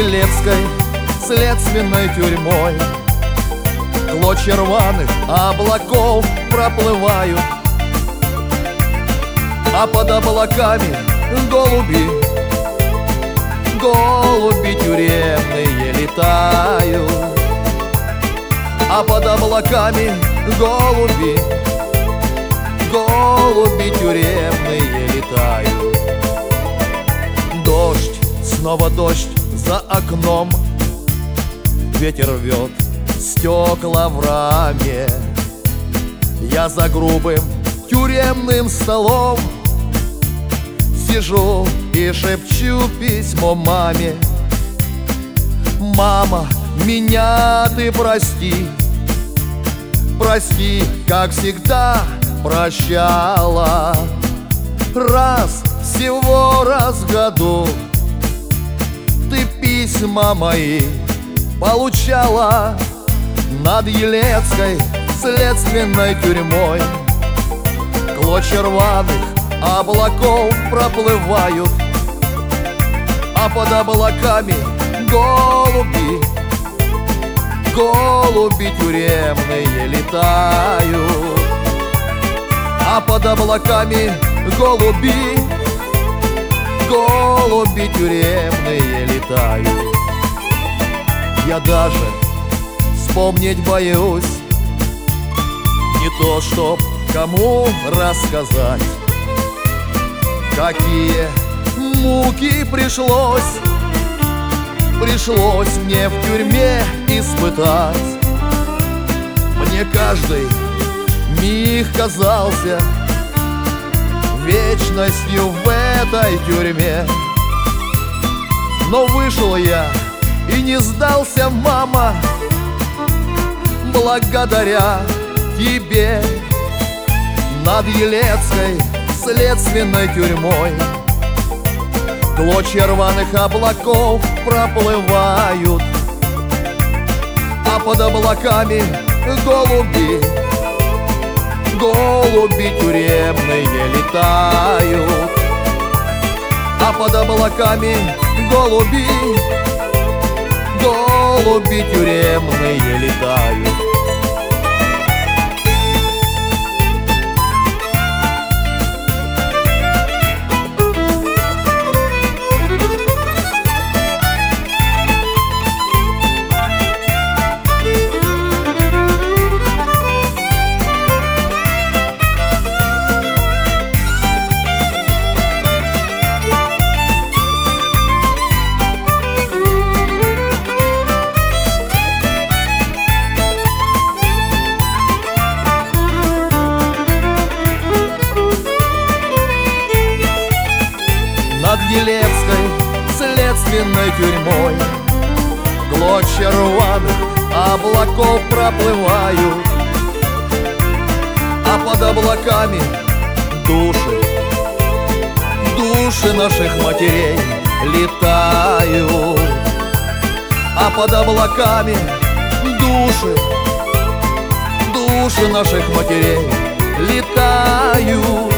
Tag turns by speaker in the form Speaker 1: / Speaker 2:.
Speaker 1: Елецкой следственной тюрьмой клочья рваных облаков проплывают, а под облаками голуби, голуби тюремные летают, а под облаками голуби, голуби тюремные летают. Дождь, снова дождь за окном, ветер рвет стекла в раме. Я за грубым тюремным столом сижу и шепчу письмо маме. Мама, меня ты прости, прости, как всегда прощала. Раз, всего раз в году ты письма мои получала. Над Елецкой следственной тюрьмой клочья рваных облаков проплывают, а под облаками голуби, голуби тюремные летают, а под облаками голуби, голуби тюремные летают. Я даже вспомнить боюсь, не то чтоб кому рассказать, какие муки пришлось мне в тюрьме испытать. Мне каждый миг казался вечностью в этой тюрьме. Но вышел я и не сдался, мама, благодаря тебе. Над Елецкой следственной тюрьмой клочья рваных облаков проплывают, а под облаками голуби, голуби тюремные летают, а под облаками голуби, голуби тюремные летают. Над Елецкой следственной тюрьмой клочья рваных облаков проплывают, а под облаками души, души наших матерей летают, а под облаками души, души наших матерей летают.